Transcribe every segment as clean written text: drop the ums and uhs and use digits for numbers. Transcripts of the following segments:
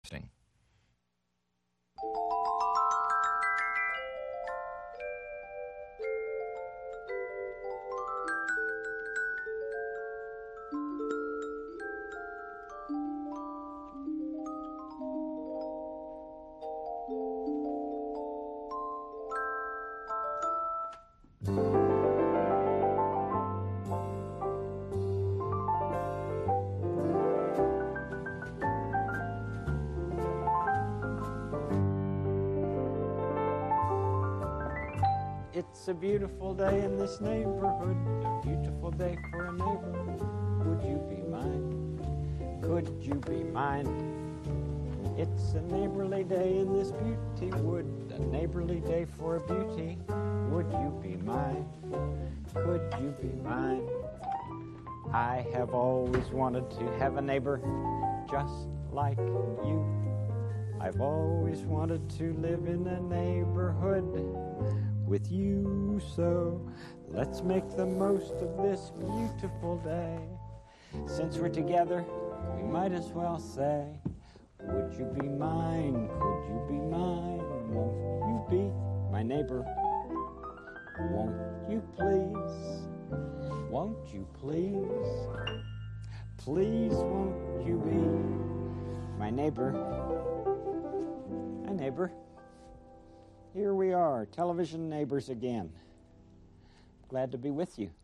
It's a beautiful day in this neighborhood, a beautiful day for a neighbor. Would you be mine? Could you be mine? It's a neighborly day in this beauty wood, a neighborly day for a beauty. Would you be mine? Could you be mine? I have always wanted to have a neighbor just like you. I've always wanted to live in a neighborhood with you, so let's make the most of this beautiful day. Since we're together, we might as well say, would you be mine? Could you be mine? Won't you be my neighbor? Won't you please? Won't you please? Please won't you be my neighbor? Hi, neighbor. Here we are, television neighbors again. Glad to be with you.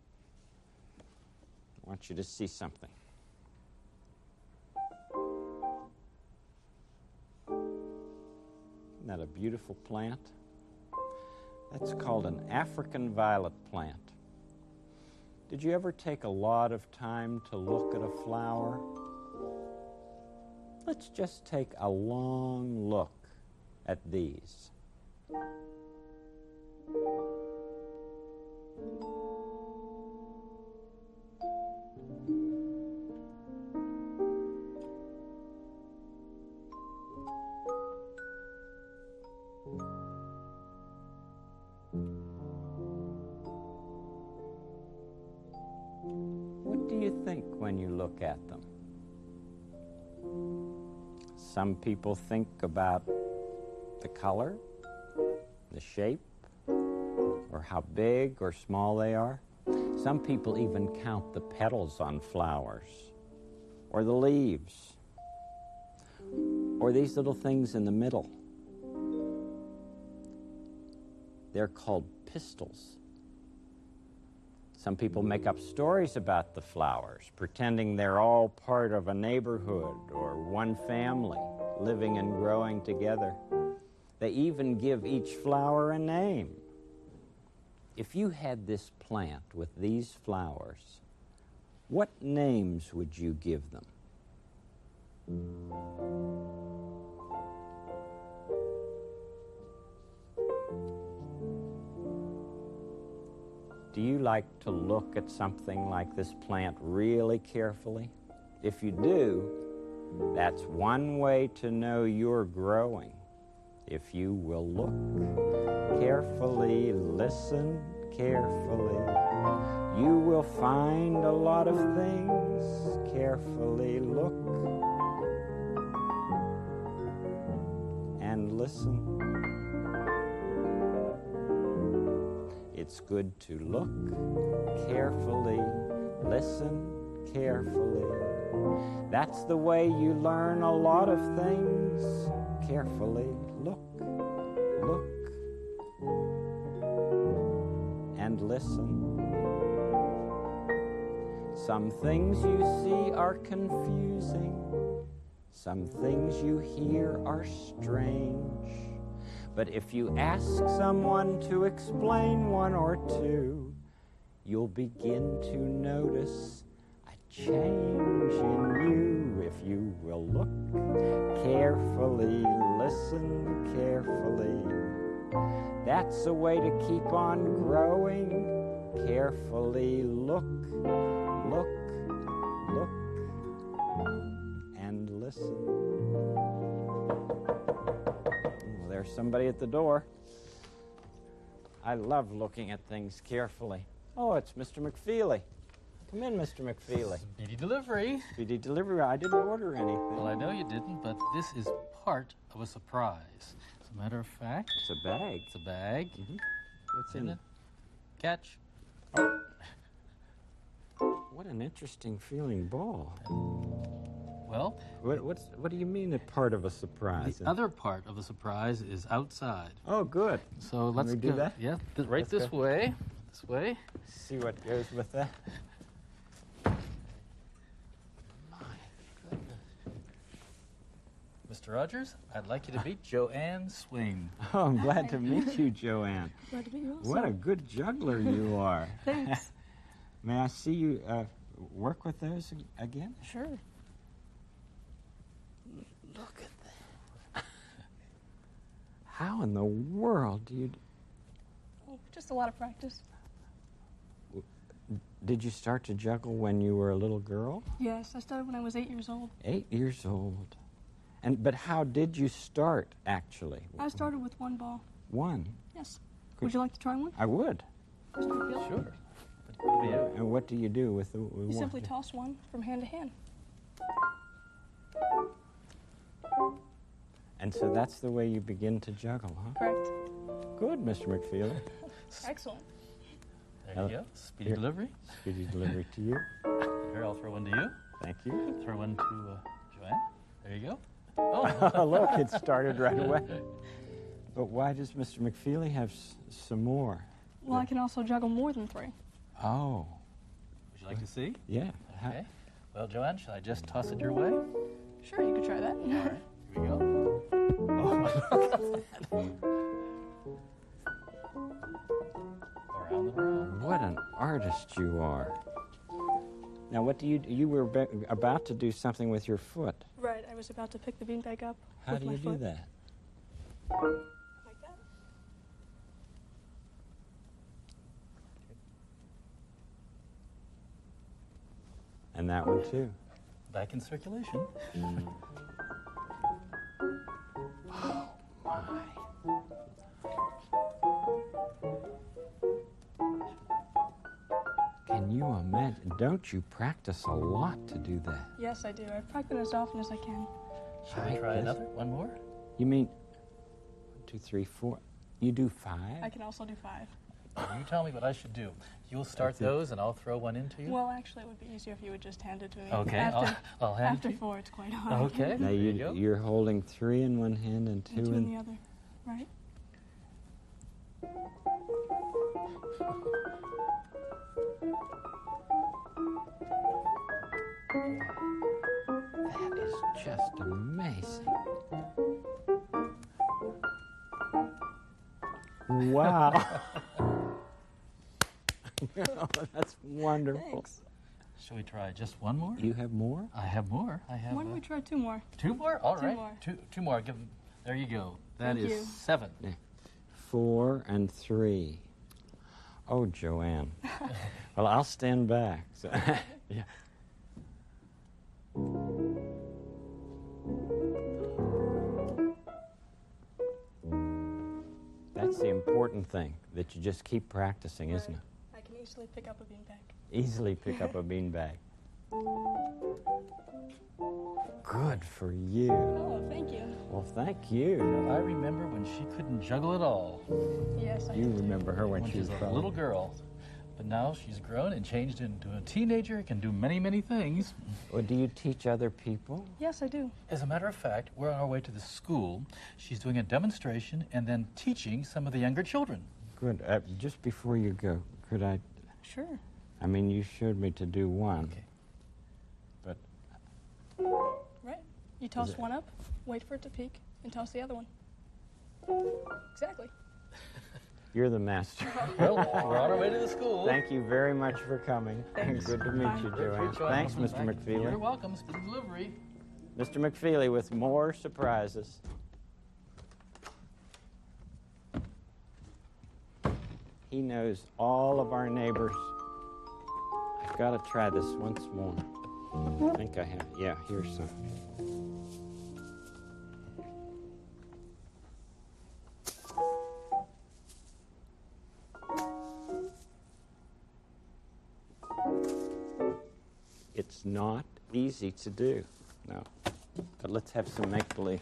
I want you to see something. Isn't that a beautiful plant? That's called an African violet plant. Did you ever take a lot of time to look at a flower? Let's just take a long look at these. What do you think when you look at them? Some people think about the color, the shape, or how big or small they are. Some people even count the petals on flowers, or the leaves, or these little things in the middle. They're called pistils. Some people make up stories about the flowers, pretending they're all part of a neighborhood or one family living and growing together. They even give each flower a name. If you had this plant with these flowers, what names would you give them? Do you like to look at something like this plant really carefully? If you do, that's one way to know you're growing. If you will look carefully, listen carefully, you will find a lot of things. Carefully look and listen. It's good to look carefully, listen carefully. That's the way you learn a lot of things. Carefully look, and listen. Some things you see are confusing. Some things you hear are strange. But if you ask someone to explain one or two, you'll begin to notice a change in you. If you will look carefully, listen carefully. That's a way to keep on growing. Carefully look, and listen. There's somebody at the door. I love looking at things carefully. Oh, it's Mr. McFeely. Come in, Mr. McFeely. Speedy delivery. Speedy delivery. I didn't order anything. Well, I know you didn't, but this is part of a surprise. As a matter of fact, It's a bag. it's a bag. What's in it? Catch. What an interesting feeling ball. Well, What do you mean a part of a surprise? the other part of the surprise is outside. Oh, good. So let's we do go. that? Yeah, right Let's this go. way. This way. See what goes with that. Mr. Rogers, I'd like you to meet Joanne Swing. Oh, I'm glad to meet you, Joanne. Glad to meet you also. What a good juggler you are. Thanks. May I see you work with those again? Sure. Look at that. How in the world do you... Oh, just a lot of practice. Did you start to juggle when you were a little girl? Yes, I started when I was 8 years old. 8 years old. But how did you start, actually? I started with one ball. One. Yes. Good. Would you like to try one? I would. Mr. McFeely? Sure. What do you do? And what do you do with the You one? simply toss one from hand to hand. And so that's the way you begin to juggle, huh? Correct. Good, Mr. McFeely. Excellent. There you go. Speedy Here. delivery. Speedy delivery to you. Here, I'll throw one to you. Thank you. Throw one to Joanne. There you go. Oh. Look, it started right away. But why does Mr. McFeely have some more? Well, I can also juggle more than 3. Oh, Would you like to see? yeah. How- Okay. Well, Joanne, shall I just toss it your way? All Sure, you could try that. right. Here we go. Around and around. What an artist you are. Now, what do you were about to do something with your foot. Right, I was about to pick the beanbag up How with do my you foot. do that? Like that. And that one too. Back in circulation. Can you imagine? Don't you practice a lot to do that? Yes, I do. I practice as often as I can. Shall we Like try this? another? One more? You mean 1, 2, 3, 4? You do 5? I can also do 5. You tell me what I should do. You'll start That's it. those, and I'll throw one into you. Well, actually, it would be easier if you would just hand it to me. Okay, After, I'll hand it after to you. 4, it's quite hard. Okay. Now There you go. you're holding 3 in one hand and 2 And 2 in in... the other. Right? That is just amazing. Wow. Oh, that's wonderful. Thanks. Shall we try just one more? You have more? I have more. I have Why don't we try 2 more? 2 more? All Two right. more. Two more. Give them. There you go. That Thank is you. 7. 4 and 3. Oh, Joanne. Well, I'll stand back. So, yeah. That's the important thing, that you just keep practicing, isn't it? I can easily pick up a beanbag. Easily pick up a beanbag. Good for you. Oh, thank you. Well, thank you. I remember when she couldn't juggle at all. Yes, I You do. remember her when When she was she's a probably- little girl. But now she's grown and changed into a teenager, can do many, many things. Well, do you teach other people? Yes, I do. As a matter of fact, we're on our way to the school. She's doing a demonstration and then teaching some of the younger children. Good. Just before you go, could I? Sure. I mean, you showed me to do one. Okay. But Right. You toss it- one up, wait for it to peak, and toss the other one. Exactly. you're the master. Well, we're on our way to the school. Thank you very much for coming. Thanks. Good to meet Bye. you, Good for Joanne. Joanne. Thanks, Mr. Thank you. You're McFeely. welcome. Speedy delivery. Mr. McFeely with more surprises. He knows all of our neighbors. I've got to try this once more. I think I have. Yeah, here's some. is not easy to do. No. But let's have some make-believe.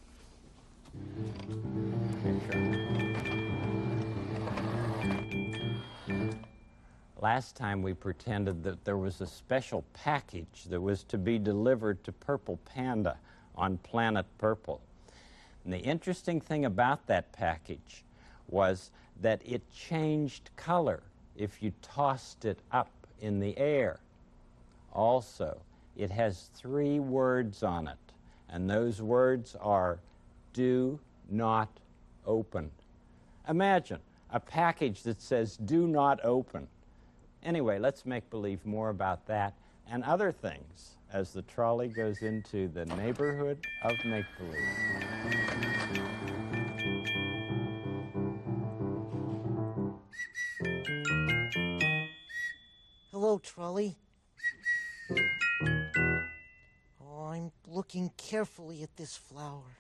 Last time we pretended that there was a special package that was to be delivered to Purple Panda on Planet Purple. And the interesting thing about that package was that it changed color if you tossed it up in the air. Also, it has 3 words on it, and those words are, "Do not open." Imagine a package that says, "Do not open." Anyway, let's make believe more about that and other things as the trolley goes into the neighborhood of make-believe. Hello, trolley. Oh, I'm looking carefully at this flower.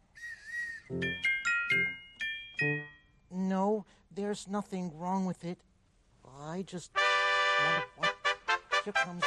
No, there's nothing wrong with it. I just want to watch. Here comes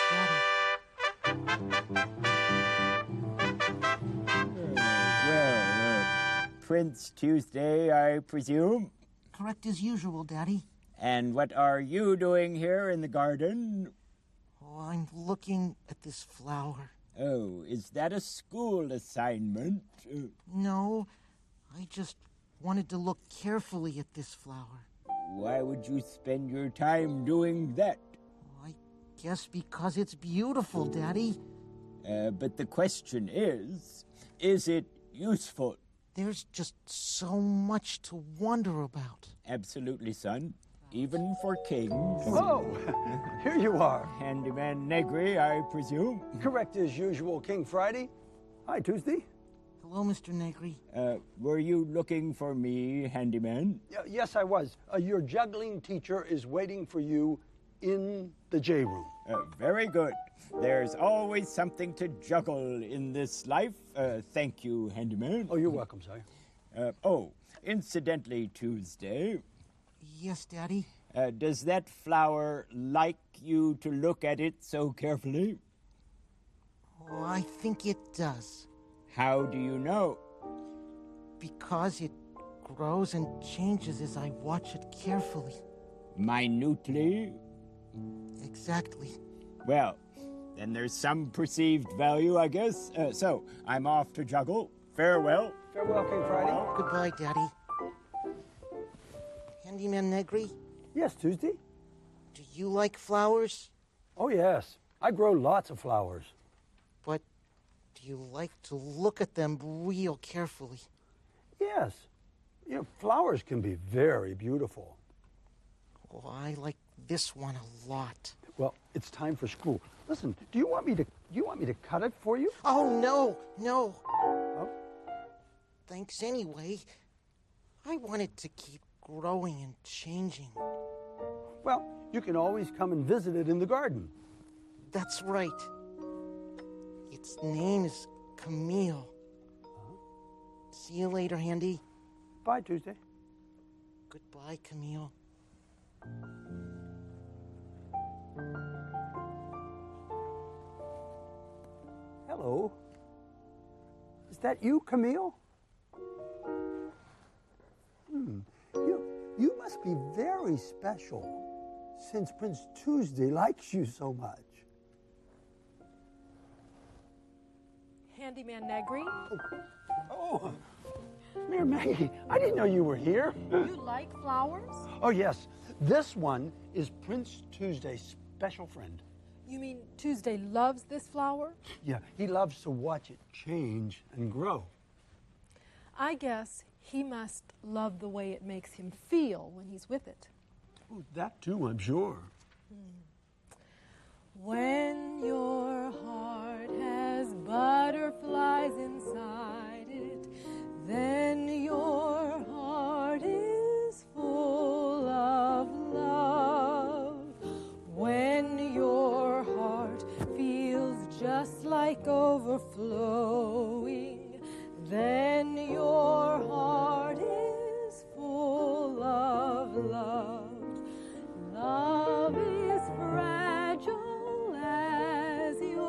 Daddy. Prince Tuesday, I presume? Correct as usual, Daddy. And what are you doing here in the garden? Oh, I'm looking at this flower. Oh, is that a school assignment? No, I just wanted to look carefully at this flower. Why would you spend your time doing that? I guess because it's beautiful, Daddy. But the question is it useful? There's just so much to wonder about. Absolutely, son. Even for kings. Oh, here you are. Handyman Negri, I presume? Correct as usual, King Friday. Hi, Tuesday. Hello, Mr. Negri. Were you looking for me, Handyman? Yes, I was. Your juggling teacher is waiting for you in the J room. Very good. There's always something to juggle in this life. Thank you, Handyman. Oh, you're welcome, sir. Incidentally, Tuesday. Yes, Daddy. Does that flower like you to look at it so carefully? Oh, I think it does. How do you know? Because it grows and changes as I watch it carefully. Minutely? Exactly. Well, then there's some perceived value, I guess. So, I'm off to juggle. Farewell. Farewell, King Friday. Goodbye, Daddy. Handyman Negri, Yes, Tuesday. do you like flowers? Oh, yes. I grow lots of flowers. But do you like to look at them real carefully? Yes. You know, flowers can be very beautiful. Oh, I like this one a lot. Well, it's time for school. Listen, do you want me to cut it for you? Oh, no. Oh. Thanks anyway. I wanted to keep growing and changing. Well, you can always come and visit it in the garden. That's right. Its name is Camille. See you later, Handy. Bye, Tuesday. Goodbye, Camille. Hello. Is that you, Camille? You must be very special since Prince Tuesday likes you so much. Handyman Negri, Oh, Mayor Maggie, I didn't know you were here. you like flowers? Oh, yes. This one is Prince Tuesday's special friend. You mean Tuesday loves this flower? Yeah, he loves to watch it change and grow. I guess he must love the way it makes him feel when he's with it. Oh, that too, I'm sure. When your heart has butterflies inside it, then your heart is full of love. When your heart feels just like overflowing, then your heart is full of love. Love is fragile as your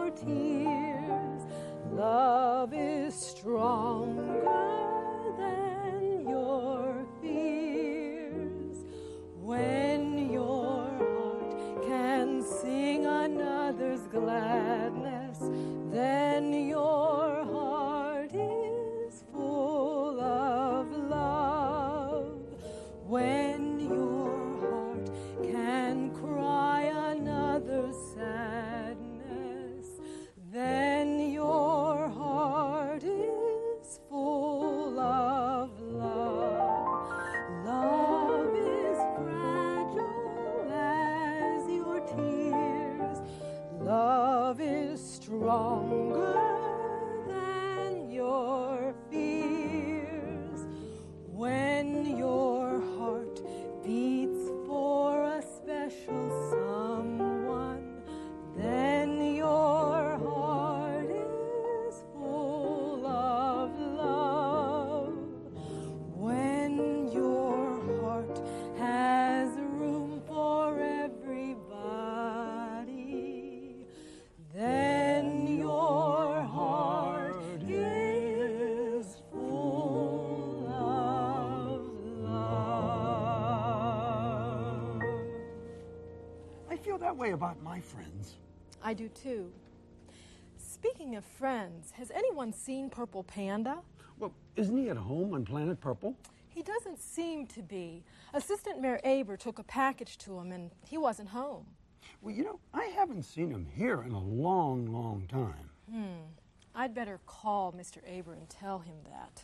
that way about my friends. I do too. Speaking of friends, has anyone seen Purple Panda? Well, isn't he at home on Planet Purple? He doesn't seem to be. Assistant Mayor Aber took a package to him and he wasn't home. Well, you know, I haven't seen him here in a long, long time. I'd better call Mr. Aber and tell him that.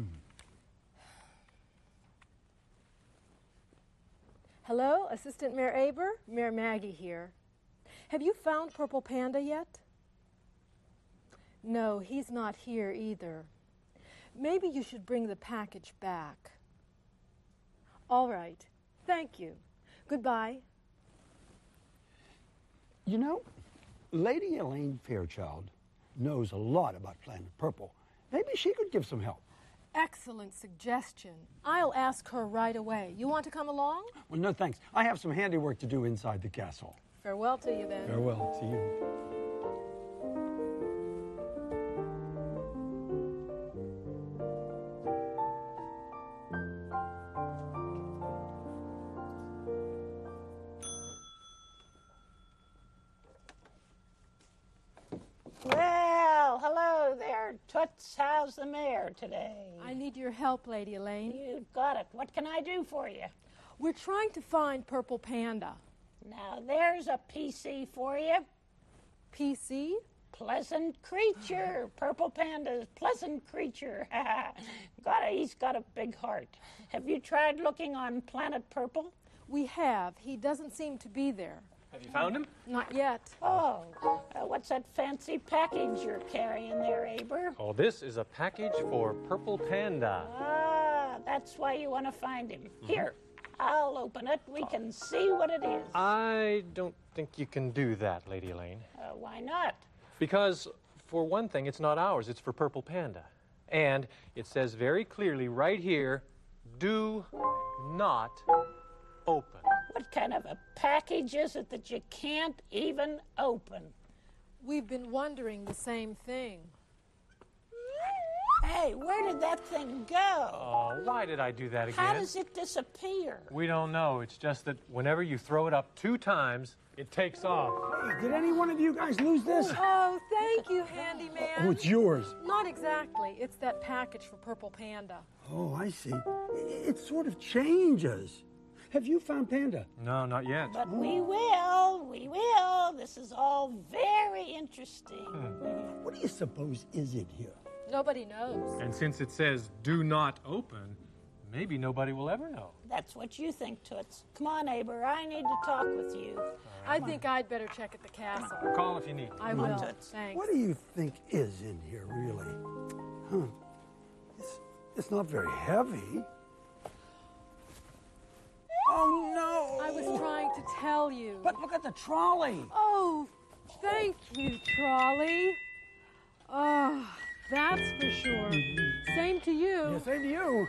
Hello, Assistant Mayor Aber? Mayor Maggie here. Have you found Purple Panda yet? No, he's not here either. Maybe you should bring the package back. All right. Thank you. Goodbye. You know, Lady Elaine Fairchild knows a lot about Planet Purple. Maybe she could give some help. Excellent suggestion. I'll ask her right away. You want to come along? Well, no thanks. I have some handiwork to do inside the castle. Farewell to you then. Farewell to you. Well, hello there, Toots. How's the mayor today? I need your help, Lady Elaine. You've got it. What can I do for you? We're trying to find Purple Panda. Now, there's a PC for you. PC? Pleasant creature. Purple Panda's pleasant creature. He's got a big heart. Have you tried looking on Planet Purple? We have. He doesn't seem to be there. Have you found him? Not yet. Oh, what's that fancy package you're carrying there, Aber? Oh, this is a package for Purple Panda. Ah, that's why you want to find him. Here, I'll open it. We can see what it is. I don't think you can do that, Lady Elaine. Why not? Because, for one thing, it's not ours. It's for Purple Panda. And it says very clearly right here, do not open. What kind of a package is it that you can't even open? We've been wondering the same thing. Hey, where did that thing go? Oh, why did I do that again? How does it disappear? We don't know. It's just that whenever you throw it up 2 times, it takes off. Hey, did any one of you guys lose this? Oh, thank you, handyman. Oh, it's yours. Not exactly. It's that package for Purple Panda. Oh, I see. It sort of changes. Have you found Panda? No, not yet. But we will. This is all very interesting. What do you suppose is in here? Nobody knows. And since it says do not open, maybe nobody will ever know. That's what you think, Toots. Come on, Aber, I need to talk with you. I think I'd better check at the castle. Call if you need. I Come on, will. Toots. Thanks. What do you think is in here, really? It's not very heavy. Oh, no! I was trying to tell you. But look at the trolley. Oh, thank you, Trolley. Oh, that's for sure. Same to you. Yeah, same to you.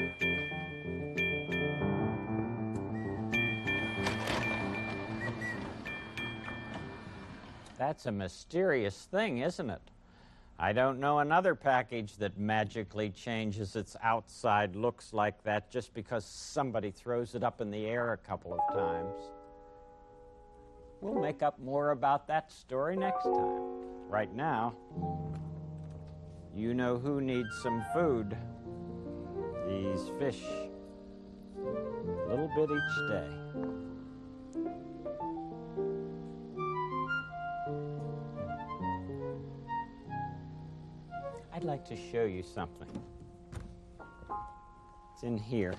That's a mysterious thing, isn't it? I don't know another package that magically changes its outside looks like that just because somebody throws it up in the air a couple of times. We'll make up more about that story next time. Right now, you know who needs some food. These fish. A little bit each day. I'd like to show you something. It's in here.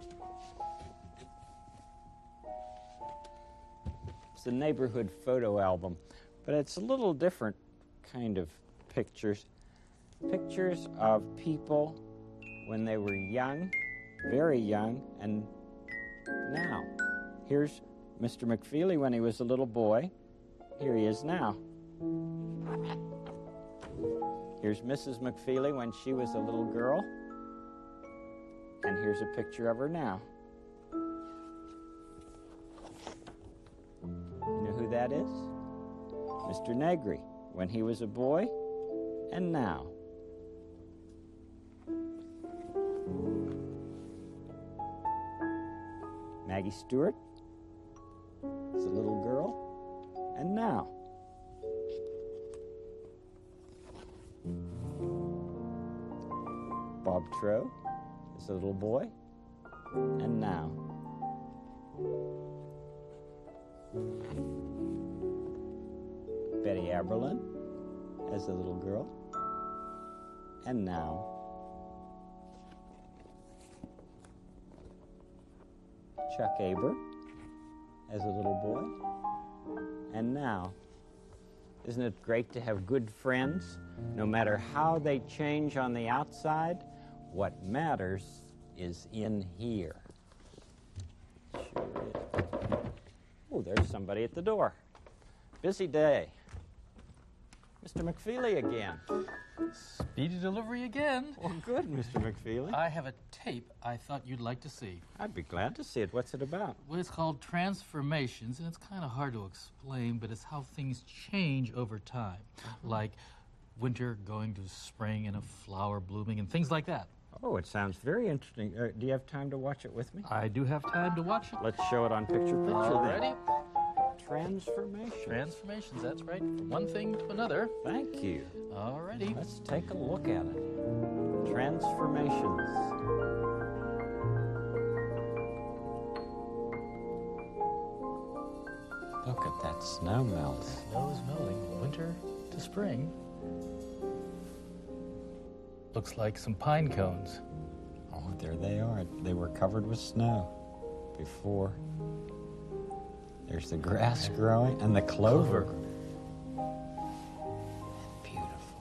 It's a neighborhood photo album, but it's a little different kind of pictures. Pictures of people when they were young, very young, and now. Here's Mr. McFeely when he was a little boy. Here he is now. Here's Mrs. McFeely when she was a little girl. And here's a picture of her now. You know who that is? Mr. Negri when he was a boy and now. Maggie Stewart is a little girl. And now. Bob Troe is a little boy. And now. Betty Aberlin as a little girl. And now. Chuck Aber as a little boy. And now. Isn't it great to have good friends? No matter how they change on the outside, what matters is in here. Sure is. Oh, there's somebody at the door. Busy day. Mr. McFeely again. Speedy delivery again. Well, good, Mr. McFeely. I have a tape I thought you'd like to see. I'd be glad to see it. What's it about? Well, it's called Transformations, and it's kind of hard to explain, but it's how things change over time. Like winter going to spring and a flower blooming and things like that. Oh, it sounds very interesting. Do you have time to watch it with me? I do have time to watch it. Let's show it on picture-picture Alrighty. then. Transformation. Transformations, that's right. From one thing to another. Thank you. Alrighty. Let's take a look at it. Transformations. Look at that snow melt. Snow is melting. Winter to spring. Looks like some pine cones. Oh, there they are. They were covered with snow before. There's the grass growing and the clover. Beautiful.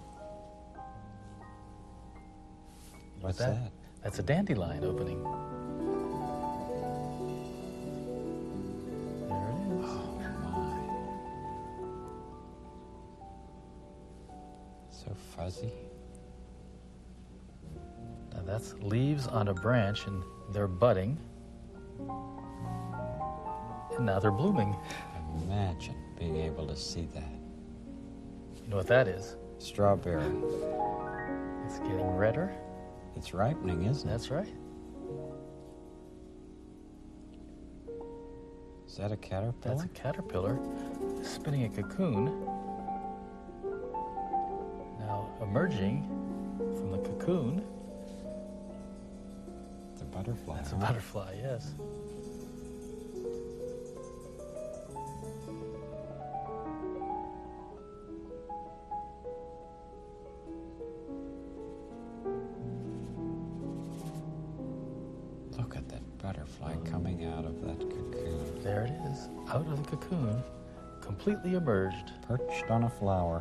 What's that? That's a dandelion opening. There it is. Oh, my. So fuzzy. Now that's leaves on a branch, and they're budding. And now they're blooming. Imagine being able to see that. You know what that is? Strawberry. It's getting redder. It's ripening, isn't it? That's right. Is that a caterpillar? That's a caterpillar spinning a cocoon. Now emerging from the cocoon. It's a butterfly. That's a butterfly, yes. Look at that butterfly coming out of that cocoon. There it is, out of the cocoon, completely emerged. Perched on a flower.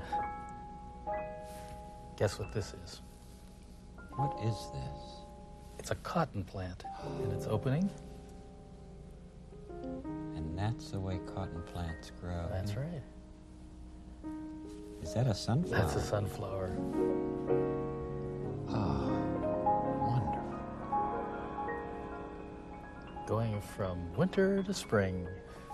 Guess what this is? What is this? It's a cotton plant, and it's opening. And that's the way cotton plants grow. That's right. Is that a sunflower? That's a sunflower. Ah, wonderful. Going from winter to spring.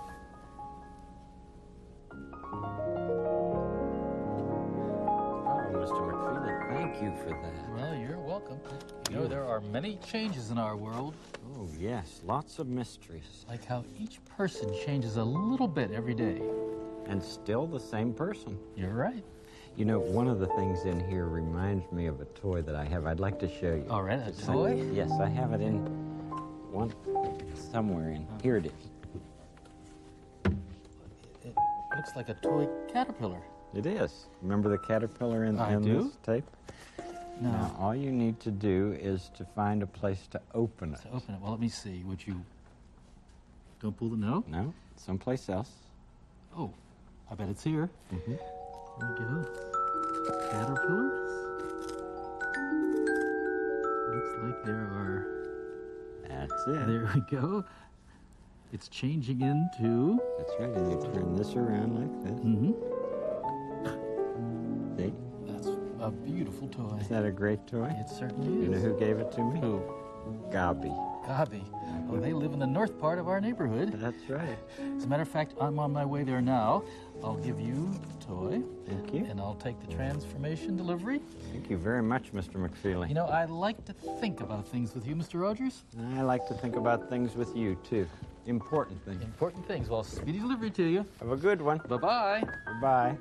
Oh, Mr. McFeely, thank you for that. Well, you're welcome. You know, there are many changes in our world, Oh, yes, lots of mysteries. like how each person changes a little bit every day. And still the same person. You're right. You know, one of the things in here reminds me of a toy that I have. I'd like to show you. All right, a It's toy? Yes, I have it in one somewhere in here. It is. It looks like a toy caterpillar. It is. Remember the caterpillar in I do. this tape? No. Now, all you need to do is to find a place to open it. To open it, well, let me see. Would you... Don't pull the... No? No, someplace else. Oh, I bet it's here. Mm-hmm. There we go. Caterpillar. Looks like there are... That's it. There we go. It's changing into... That's right. And you turn this around like this. Mm-hmm. See? That's a beautiful toy. Isn't that a great toy? It certainly is. You know who gave it to me? Who? Gabi. Gabi. Oh, they live in the north part of our neighborhood. That's right. As a matter of fact, I'm on my way there now. I'll give you the toy. Thank you. And I'll take the transformation delivery. Thank you very much, Mr. McFeely. You know, I like to think about things with you, Mr. Rogers. I like to think about things with you, too. Important things. Important things. Well, speedy delivery to you. Have a good one. Bye-bye. Bye.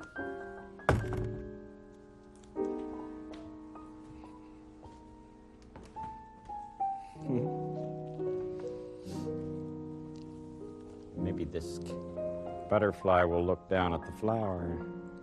Maybe this butterfly will look down at the flower.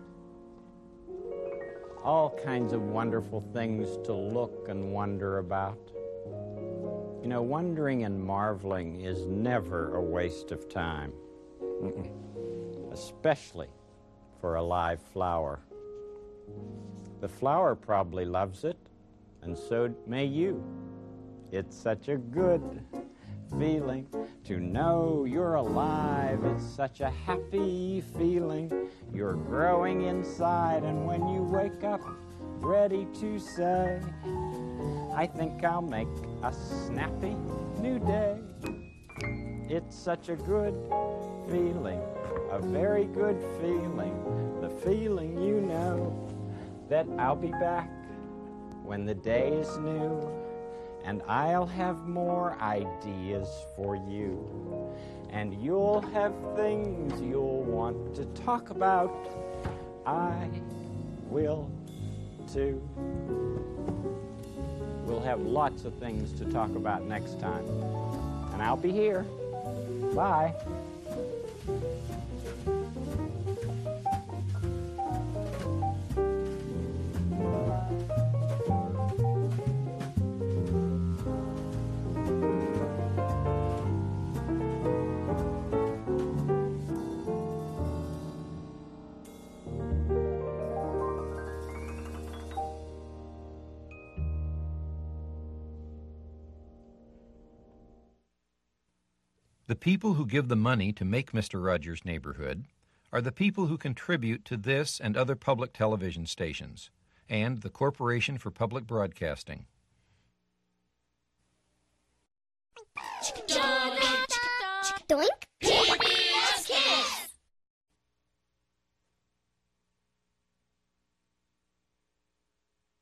All kinds of wonderful things to look and wonder about. You know, wondering and marveling is never a waste of time. Especially for a live flower. The flower probably loves it, and so may you. It's such a good feeling to know you're alive. It's such a happy feeling. You're growing inside, and when you wake up ready to say, I think I'll make a snappy new day. It's such a good feeling, a very good feeling, the feeling you know that I'll be back when the day is new, and I'll have more ideas for you, and you'll have things you'll want to talk about. I will too. We'll have lots of things to talk about next time, and I'll be here. Bye. The people who give the money to make Mr. Rogers' Neighborhood are the people who contribute to this and other public television stations, and the Corporation for Public Broadcasting. Doink.